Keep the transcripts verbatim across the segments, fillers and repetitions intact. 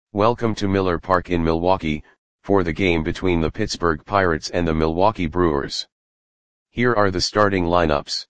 Welcome to Miller Park in Milwaukee, for the game between the Pittsburgh Pirates and the Milwaukee Brewers. Here are the starting lineups.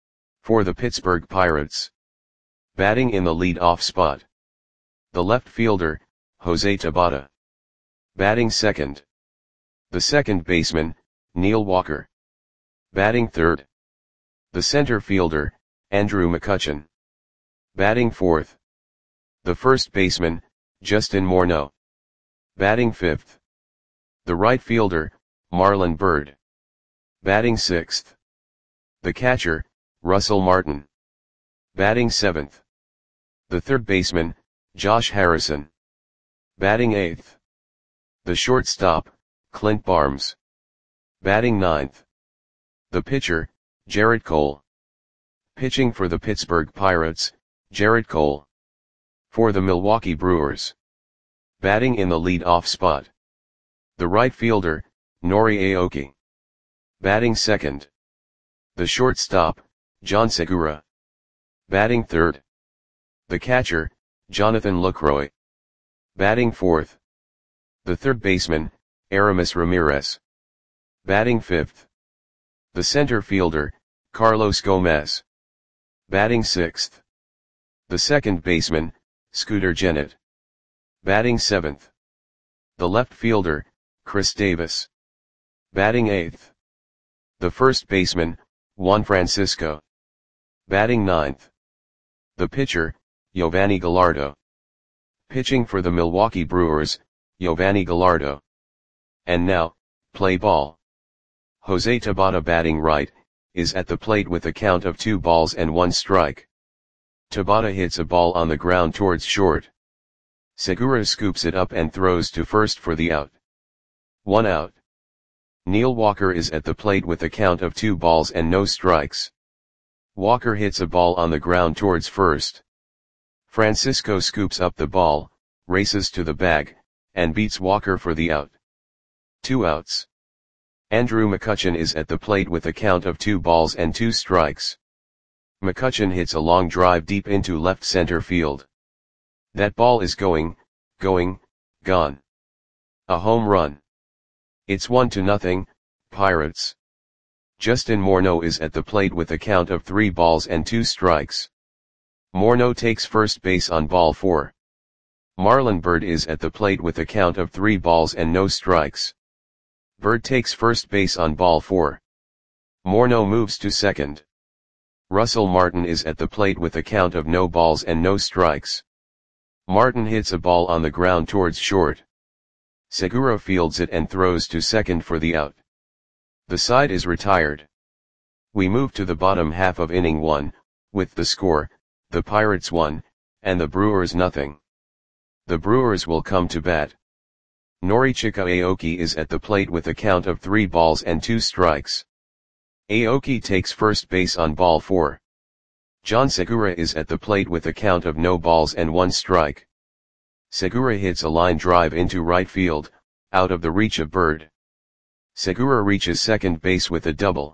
For the Pittsburgh Pirates. Batting in the lead-off spot. The left fielder, Jose Tabata. Batting second. The second baseman, Neil Walker. Batting third. The center fielder, Andrew McCutchen. Batting fourth. The first baseman, Justin Morneau. Batting fifth. The right fielder, Marlon Byrd. Batting sixth. The catcher, Russell Martin. Batting seventh. The third baseman, Josh Harrison. Batting eighth. The shortstop, Clint Barnes. Batting ninth. The pitcher, Gerrit Cole. Pitching for the Pittsburgh Pirates, Gerrit Cole. For the Milwaukee Brewers. Batting in the lead-off spot. The right fielder, Nori Aoki. Batting second. The shortstop, John Segura. Batting third. The catcher, Jonathan Lucroy. Batting fourth. The third baseman, Aramis Ramirez. Batting fifth. The center fielder, Carlos Gomez. Batting sixth. The second baseman, Scooter Gennett. Batting seventh. The left fielder, Chris Davis. Batting eighth. The first baseman, Juan Francisco. Batting ninth. The pitcher, Giovanni Gallardo. Pitching for the Milwaukee Brewers, Giovanni Gallardo. And now, play ball. Jose Tabata batting right, is at the plate with a count of two balls and one strike. Tabata hits a ball on the ground towards short. Segura scoops it up and throws to first for the out. One out. Neil Walker is at the plate with a count of two balls and no strikes. Walker hits a ball on the ground towards first. Francisco scoops up the ball, races to the bag, and beats Walker for the out. Two outs. Andrew McCutchen is at the plate with a count of two balls and two strikes. McCutchen hits a long drive deep into left center field. That ball is going, going, gone. A home run. It's one to nothing, Pirates. Justin Morneau is at the plate with a count of three balls and two strikes. Morneau takes first base on ball four. Marlon Byrd is at the plate with a count of three balls and no strikes. Byrd takes first base on ball four. Morneau moves to second. Russell Martin is at the plate with a count of no balls and no strikes. Martin hits a ball on the ground towards short. Segura fields it and throws to second for the out. The side is retired. We move to the bottom half of inning one, with the score, the Pirates one, and the Brewers nothing. The Brewers will come to bat. Norichika Aoki is at the plate with a count of three balls and two strikes. Aoki takes first base on ball four. John Segura is at the plate with a count of no balls and one strike. Segura hits a line drive into right field, out of the reach of Byrd. Segura reaches second base with a double.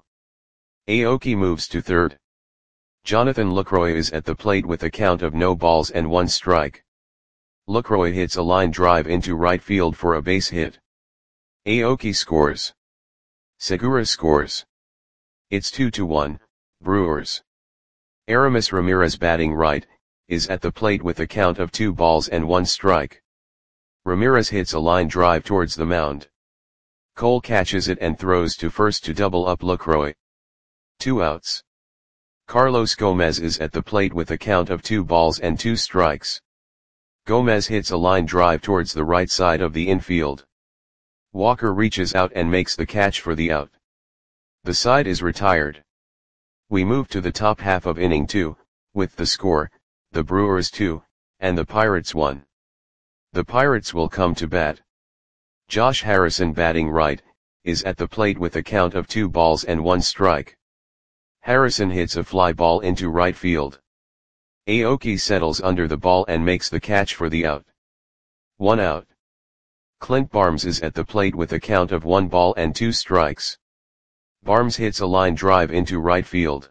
Aoki moves to third. Jonathan Lucroy is at the plate with a count of no balls and one strike. Lucroy hits a line drive into right field for a base hit. Aoki scores. Segura scores. It's two to one, Brewers. Aramis Ramirez batting right, is at the plate with a count of two balls and one strike. Ramirez hits a line drive towards the mound. Cole catches it and throws to first to double up Lucroy. Two outs. Carlos Gomez is at the plate with a count of two balls and two strikes. Gomez hits a line drive towards the right side of the infield. Walker reaches out and makes the catch for the out. The side is retired. We move to the top half of inning two, with the score, the Brewers two, and the Pirates one. The Pirates will come to bat. Josh Harrison batting right, is at the plate with a count of two balls and one strike. Harrison hits a fly ball into right field. Aoki settles under the ball and makes the catch for the out. One out. Clint Barnes is at the plate with a count of one ball and two strikes. Barnes hits a line drive into right field.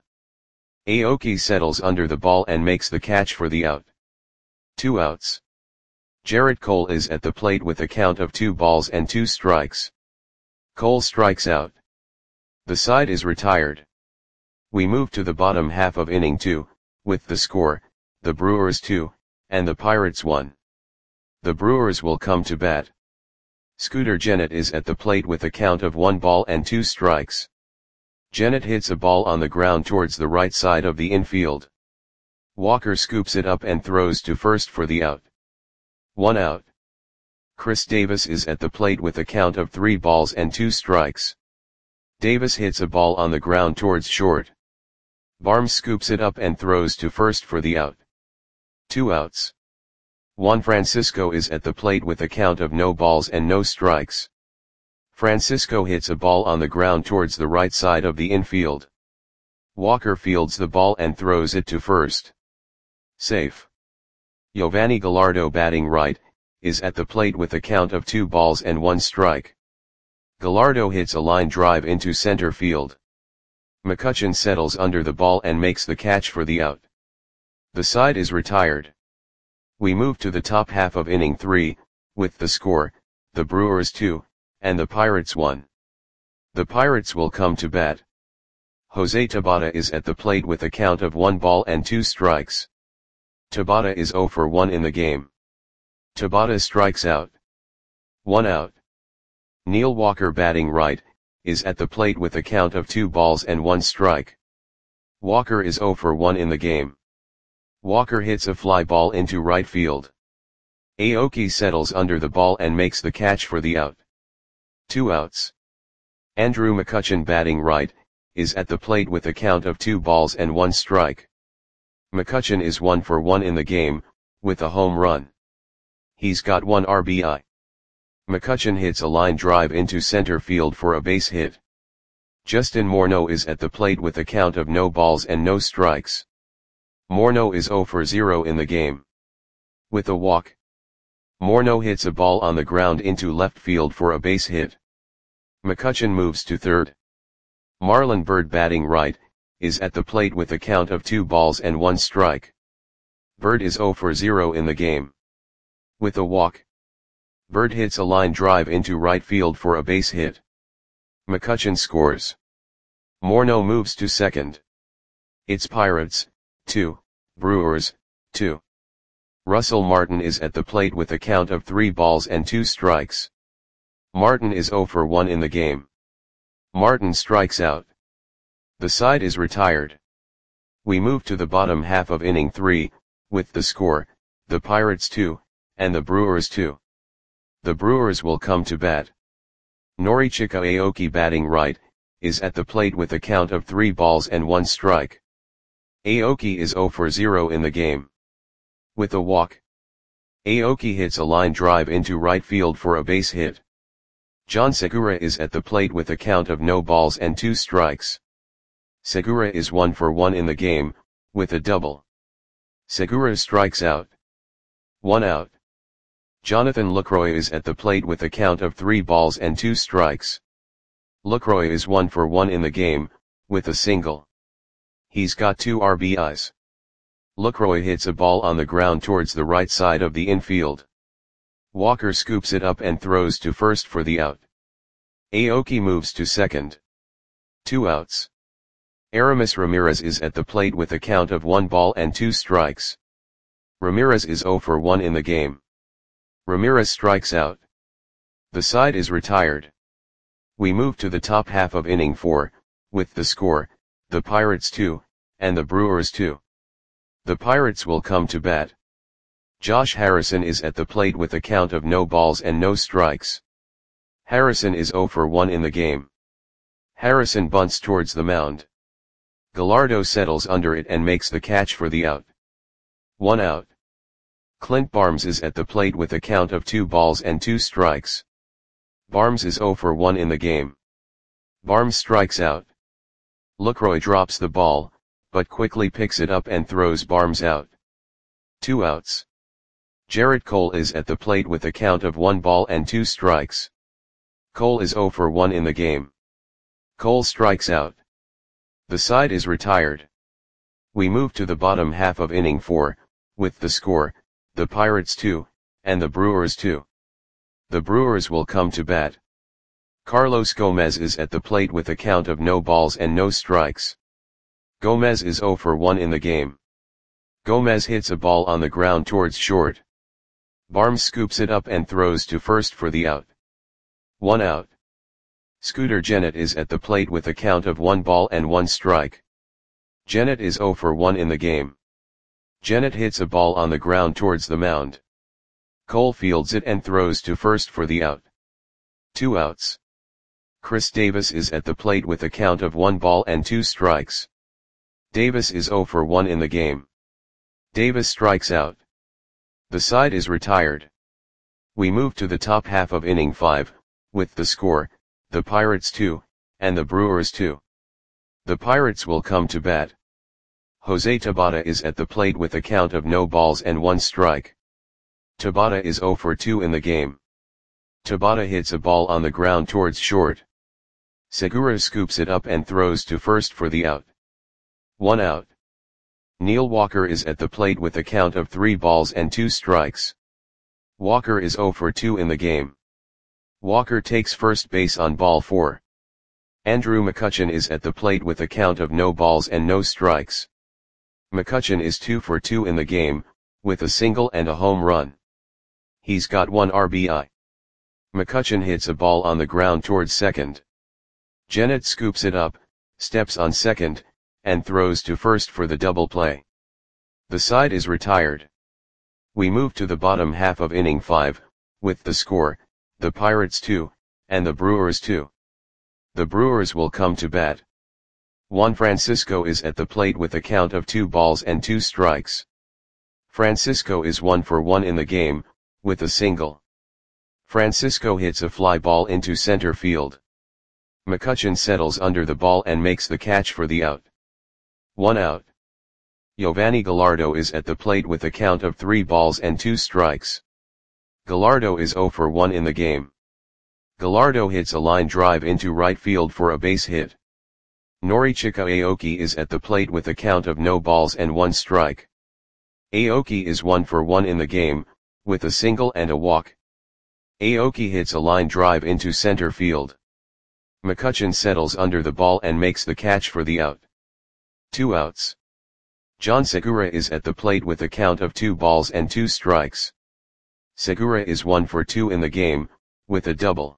Aoki settles under the ball and makes the catch for the out. Two outs. Gerrit Cole is at the plate with a count of two balls and two strikes. Cole strikes out. The side is retired. We move to the bottom half of inning two, with the score, the Brewers two, and the Pirates one. The Brewers will come to bat. Scooter Gennett is at the plate with a count of one ball and two strikes. Gennett hits a ball on the ground towards the right side of the infield. Walker scoops it up and throws to first for the out. One out. Chris Davis is at the plate with a count of three balls and two strikes. Davis hits a ball on the ground towards short. Barnes scoops it up and throws to first for the out. Two outs. Juan Francisco is at the plate with a count of no balls and no strikes. Francisco hits a ball on the ground towards the right side of the infield. Walker fields the ball and throws it to first. Safe. Yovani Gallardo, batting right, is at the plate with a count of two balls and one strike. Gallardo hits a line drive into center field. McCutchen settles under the ball and makes the catch for the out. The side is retired. We move to the top half of inning three, with the score, the Brewers two, and the Pirates one. The Pirates will come to bat. Jose Tabata is at the plate with a count of one ball and two strikes. Tabata is zero for one in the game. Tabata strikes out. One out. Neil Walker, batting right, is at the plate with a count of two balls and one strike. Walker is zero for one in the game. Walker hits a fly ball into right field. Aoki settles under the ball and makes the catch for the out. Two outs. Andrew McCutchen, batting right, is at the plate with a count of two balls and one strike. McCutchen is one for one in the game, with a home run. He's got one R B I. McCutchen hits a line drive into center field for a base hit. Justin Morneau is at the plate with a count of no balls and no strikes. Morneau is zero for zero in the game. With a walk. Morneau hits a ball on the ground into left field for a base hit. McCutchen moves to third. Marlon Byrd, batting right, is at the plate with a count of two balls and one strike. Byrd is zero for zero in the game. With a walk. Byrd hits a line drive into right field for a base hit. McCutchen scores. Morneau moves to second. It's Pirates, two, Brewers, two. Russell Martin is at the plate with a count of three balls and two strikes. Martin is zero for one in the game. Martin strikes out. The side is retired. We move to the bottom half of inning three, with the score, the Pirates two, and the Brewers two. The Brewers will come to bat. Norichika Aoki, batting right, is at the plate with a count of three balls and one strike. Aoki is zero for zero in the game. With a walk. Aoki hits a line drive into right field for a base hit. John Segura is at the plate with a count of no balls and two strikes. Segura is one for one in the game, with a double. Segura strikes out. One out. Jonathan Lucroy is at the plate with a count of three balls and two strikes. Lucroy is one for one in the game, with a single. He's got two R B Is. Lucroy hits a ball on the ground towards the right side of the infield. Walker scoops it up and throws to first for the out. Aoki moves to second. Two outs. Aramis Ramirez is at the plate with a count of one ball and two strikes. Ramirez is zero for one in the game. Ramirez strikes out. The side is retired. We move to the top half of inning four, with the score, the Pirates two, and the Brewers two. The Pirates will come to bat. Josh Harrison is at the plate with a count of no balls and no strikes. Harrison is zero for one in the game. Harrison bunts towards the mound. Gallardo settles under it and makes the catch for the out. One out. Clint Barnes is at the plate with a count of two balls and two strikes. Barnes is zero for one in the game. Barnes strikes out. Lucroy drops the ball, but quickly picks it up and throws Barnes out. Two outs. Gerrit Cole is at the plate with a count of one ball and two strikes. Cole is zero for one in the game. Cole strikes out. The side is retired. We move to the bottom half of inning four, with the score, the Pirates two, and the Brewers two. The Brewers will come to bat. Carlos Gomez is at the plate with a count of no balls and no strikes. Gomez is zero for one in the game. Gomez hits a ball on the ground towards short. Barnes scoops it up and throws to first for the out. One out. Scooter Gennett is at the plate with a count of one ball and one strike. Gennett is zero for one in the game. Gennett hits a ball on the ground towards the mound. Cole fields it and throws to first for the out. Two outs. Chris Davis is at the plate with a count of one ball and two strikes. Davis is zero for one in the game. Davis strikes out. The side is retired. We move to the top half of inning five, with the score, the Pirates two, and the Brewers two. The Pirates will come to bat. Jose Tabata is at the plate with a count of no balls and one strike. Tabata is zero for two in the game. Tabata hits a ball on the ground towards short. Segura scoops it up and throws to first for the out. One out. Neil Walker is at the plate with a count of three balls and two strikes. Walker is zero for two in the game. Walker takes first base on ball four. Andrew McCutchen is at the plate with a count of no balls and no strikes. McCutchen is two for two in the game, with a single and a home run. He's got one R B I. McCutchen hits a ball on the ground towards second. Gennett scoops it up, steps on second, and throws to first for the double play. The side is retired. We move to the bottom half of inning five, with the score, the Pirates two, and the Brewers two. The Brewers will come to bat. Juan Francisco is at the plate with a count of two balls and two strikes. Francisco is one for one in the game, with a single. Francisco hits a fly ball into center field. McCutchen settles under the ball and makes the catch for the out. One out. Giovanni Gallardo is at the plate with a count of three balls and two strikes. Gallardo is zero for one in the game. Gallardo hits a line drive into right field for a base hit. Norichika Aoki is at the plate with a count of no balls and one strike. Aoki is one for one in the game, with a single and a walk. Aoki hits a line drive into center field. McCutchen settles under the ball and makes the catch for the out. Two outs. John Segura is at the plate with a count of two balls and two strikes. Segura is one for two in the game, with a double.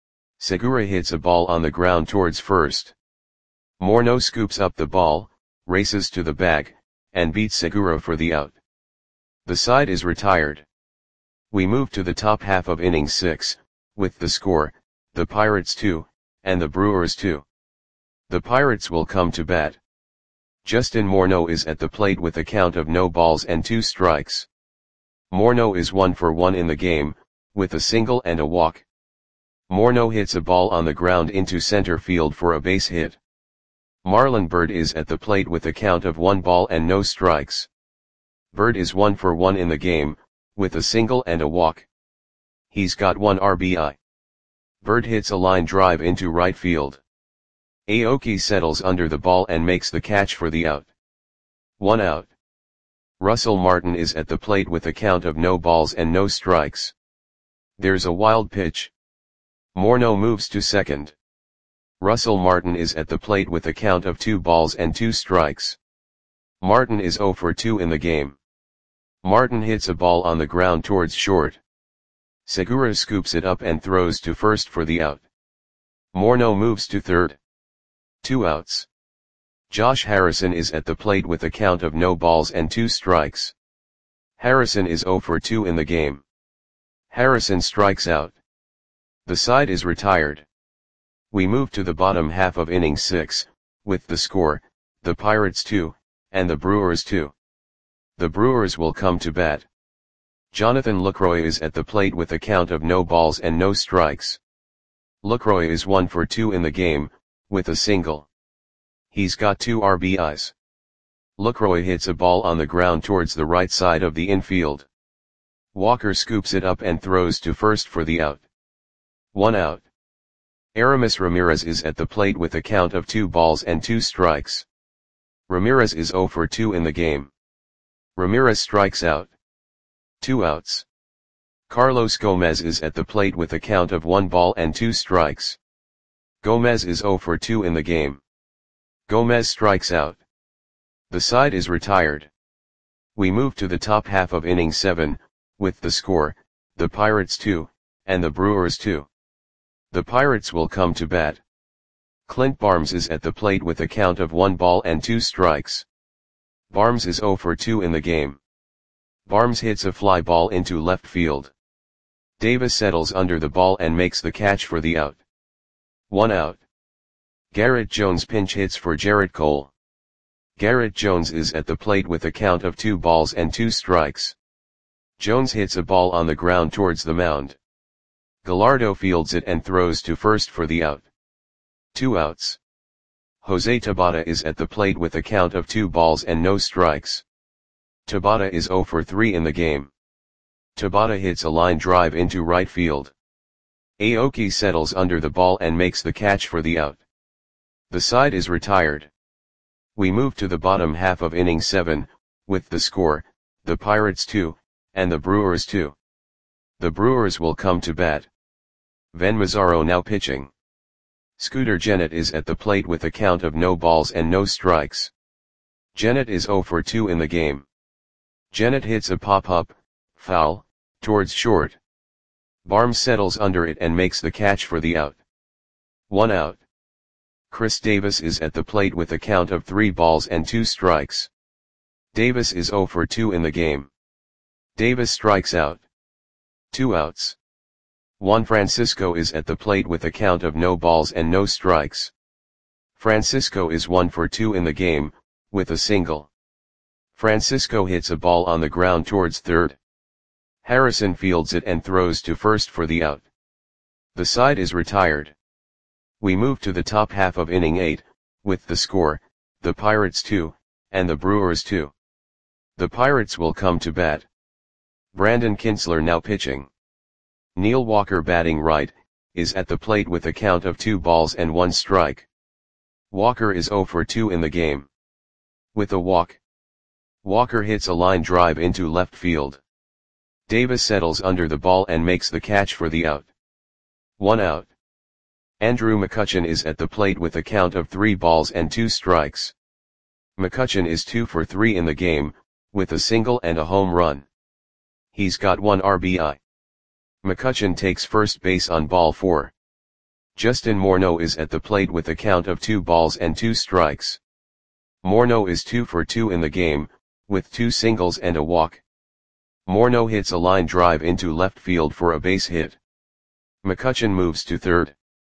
Segura hits a ball on the ground towards first. Morneau scoops up the ball, races to the bag, and beats Segura for the out. The side is retired. We move to the top half of inning six, with the score, the Pirates two, and the Brewers two. The Pirates will come to bat. Justin Morneau is at the plate with a count of no balls and two strikes. Morneau is one for one in the game, with a single and a walk. Morneau hits a ball on the ground into center field for a base hit. Marlon Byrd is at the plate with a count of one ball and no strikes. Byrd is one for one in the game, with a single and a walk. He's got one R B I. Byrd hits a line drive into right field. Aoki settles under the ball and makes the catch for the out. One out. Russell Martin is at the plate with a count of no balls and no strikes. There's a wild pitch. Morneau moves to second. Russell Martin is at the plate with a count of two balls and two strikes. Martin is zero for two in the game. Martin hits a ball on the ground towards short. Segura scoops it up and throws to first for the out. Morneau moves to third. Two outs. Josh Harrison is at the plate with a count of no balls and two strikes. Harrison is zero for two in the game. Harrison strikes out. The side is retired. We move to the bottom half of inning six, with the score, the Pirates two, and the Brewers two. The Brewers will come to bat. Jonathan Lucroy is at the plate with a count of no balls and no strikes. Lucroy is one for two in the game, with a single. He's got two R B Is. Lucroy hits a ball on the ground towards the right side of the infield. Walker scoops it up and throws to first for the out. One out. Aramis Ramirez is at the plate with a count of two balls and two strikes. Ramirez is zero for two in the game. Ramirez strikes out. Two outs. Carlos Gomez is at the plate with a count of one ball and two strikes. Gomez is zero for two in the game. Gomez strikes out. The side is retired. We move to the top half of inning seven, with the score, the Pirates two, and the Brewers two. The Pirates will come to bat. Clint Barnes is at the plate with a count of one ball and two strikes. Barnes is zero for two in the game. Barnes hits a fly ball into left field. Davis settles under the ball and makes the catch for the out. One out. Garrett Jones pinch hits for Gerrit Cole. Garrett Jones is at the plate with a count of two balls and two strikes. Jones hits a ball on the ground towards the mound. Gallardo fields it and throws to first for the out. Two outs. Jose Tabata is at the plate with a count of two balls and no strikes. Tabata is zero for three in the game. Tabata hits a line drive into right field. Aoki settles under the ball and makes the catch for the out. The side is retired. We move to the bottom half of inning seven, with the score, the Pirates two, and the Brewers two. The Brewers will come to bat. Ven Mazzaro now pitching. Scooter Gennett is at the plate with a count of no balls and no strikes. Gennett is zero for two in the game. Gennett hits a pop-up, foul, towards short. Barnes settles under it and makes the catch for the out. One out. Chris Davis is at the plate with a count of three balls and two strikes. Davis is zero for two in the game. Davis strikes out. Two outs. Juan Francisco is at the plate with a count of no balls and no strikes. Francisco is one for two in the game, with a single. Francisco hits a ball on the ground towards third. Harrison fields it and throws to first for the out. The side is retired. We move to the top half of inning eight, with the score, the Pirates two, and the Brewers two. The Pirates will come to bat. Brandon Kintzler now pitching. Neil Walker batting right, is at the plate with a count of two balls and one strike. Walker is zero for two in the game. With a walk. Walker hits a line drive into left field. Davis settles under the ball and makes the catch for the out. One out. Andrew McCutchen is at the plate with a count of three balls and two strikes. McCutchen is two for three in the game, with a single and a home run. He's got one R B I. McCutchen takes first base on ball four. Justin Morneau is at the plate with a count of two balls and two strikes. Morneau is two for two in the game, with two singles and a walk. Morneau hits a line drive into left field for a base hit. McCutchen moves to third.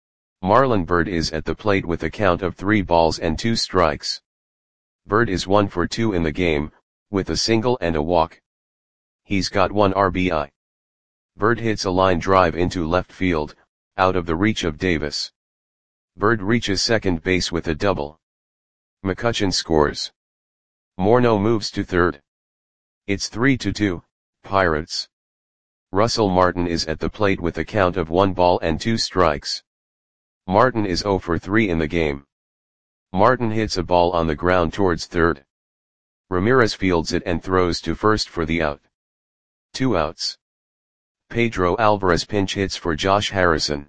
Marlon Byrd is at the plate with a count of three balls and two strikes. Byrd is one for two in the game, with a single and a walk. He's got one R B I. Byrd hits a line drive into left field, out of the reach of Davis. Byrd reaches second base with a double. McCutchen scores. Morneau moves to third. It's three to two, Pirates. Russell Martin is at the plate with a count of one ball and two strikes. Martin is zero for three in the game. Martin hits a ball on the ground towards third. Ramirez fields it and throws to first for the out. Two outs. Pedro Alvarez pinch hits for Josh Harrison.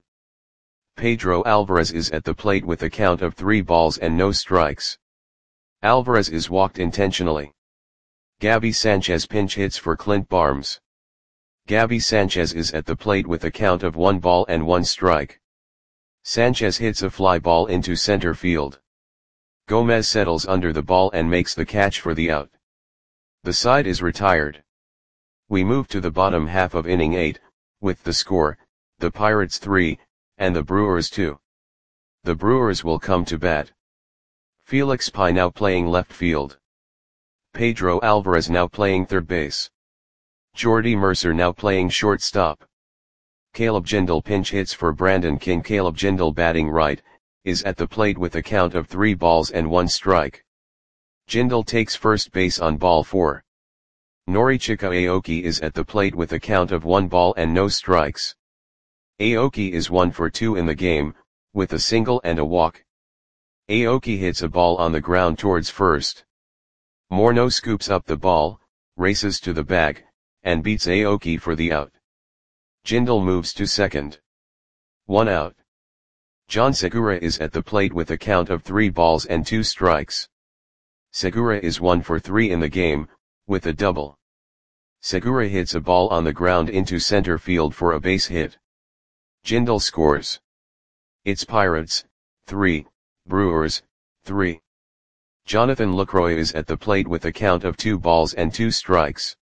Pedro Alvarez is at the plate with a count of three balls and no strikes. Alvarez is walked intentionally. Gabby Sanchez pinch hits for Clint Barnes. Gabby Sanchez is at the plate with a count of one ball and one strike. Sanchez hits a fly ball into center field. Gomez settles under the ball and makes the catch for the out. The side is retired. We move to the bottom half of inning eight, with the score, the Pirates three, and the Brewers two. The Brewers will come to bat. Felix Pye now playing left field. Pedro Alvarez now playing third base. Jordy Mercer now playing shortstop. Caleb Jindal pinch hits for Brandon King. Caleb Jindal batting right, is at the plate with a count of three balls and one strike. Jindal takes first base on ball four. Norichika Aoki is at the plate with a count of one ball and no strikes. Aoki is one for two in the game, with a single and a walk. Aoki hits a ball on the ground towards first. Morneau scoops up the ball, races to the bag, and beats Aoki for the out. Jindal moves to second. One out. John Segura is at the plate with a count of three balls and two strikes. Segura is one for three in the game, with a double. Segura hits a ball on the ground into center field for a base hit. Jindal scores. It's Pirates, three, Brewers, three. Jonathan Lucroy is at the plate with a count of two balls and two strikes.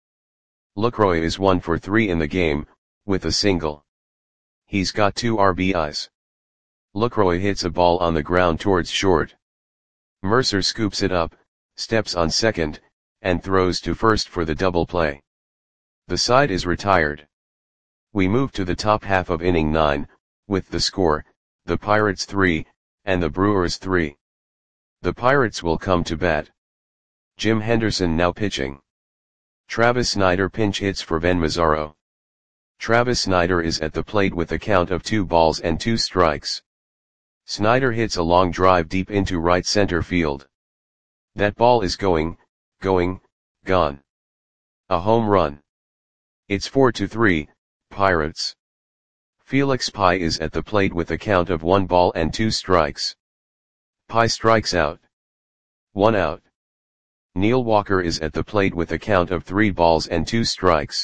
Lucroy is one for three in the game, with a single. He's got two R B Is. Lucroy hits a ball on the ground towards short. Mercer scoops it up, steps on second, and throws to first for the double play. The side is retired. We move to the top half of inning nine, with the score, the Pirates three, and the Brewers three. The Pirates will come to bat. Jim Henderson now pitching. Travis Snider pinch hits for Ben Mazzaro. Travis Snider is at the plate with a count of two balls and two strikes. Snider hits a long drive deep into right center field. That ball is going, going, gone. A home run. It's four to three, Pirates. Felix Pie is at the plate with a count of one ball and two strikes. Pie strikes out. One out. Neil Walker is at the plate with a count of three balls and two strikes.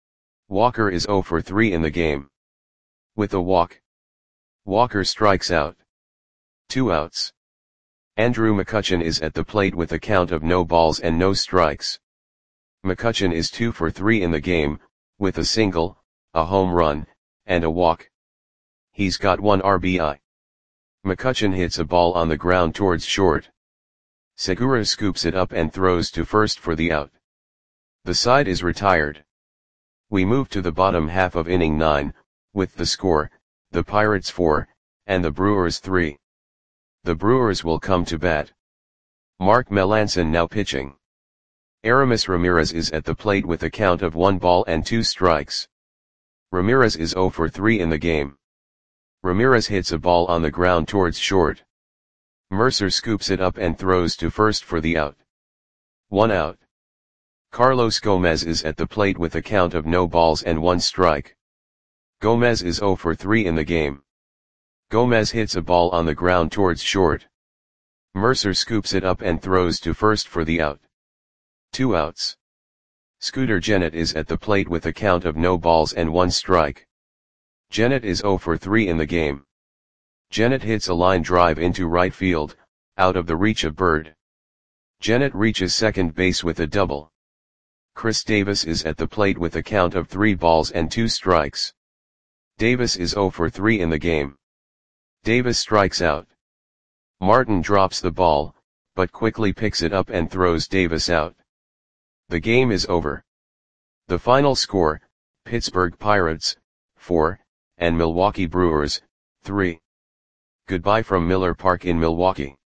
Walker is zero for three in the game. With a walk. Walker strikes out. Two outs. Andrew McCutchen is at the plate with a count of no balls and no strikes. McCutchen is two for three in the game, with a single, a home run, and a walk. He's got one R B I. McCutchen hits a ball on the ground towards short. Segura scoops it up and throws to first for the out. The side is retired. We move to the bottom half of inning nine, with the score, the Pirates four, and the Brewers three. The Brewers will come to bat. Mark Melancon now pitching. Aramis Ramirez is at the plate with a count of one ball and two strikes. Ramirez is zero for three in the game. Ramirez hits a ball on the ground towards short. Mercer scoops it up and throws to first for the out. One out. Carlos Gomez is at the plate with a count of no balls and one strike. Gomez is zero for three in the game. Gomez hits a ball on the ground towards short. Mercer scoops it up and throws to first for the out. Two outs. Scooter Gennett is at the plate with a count of no balls and one strike. Gennett is zero for three in the game. Gennett hits a line drive into right field, out of the reach of Bird. Gennett reaches second base with a double. Chris Davis is at the plate with a count of three balls and two strikes. Davis is zero for three in the game. Davis strikes out. Martin drops the ball, but quickly picks it up and throws Davis out. The game is over. The final score, Pittsburgh Pirates, four, and Milwaukee Brewers, three. Goodbye from Miller Park in Milwaukee.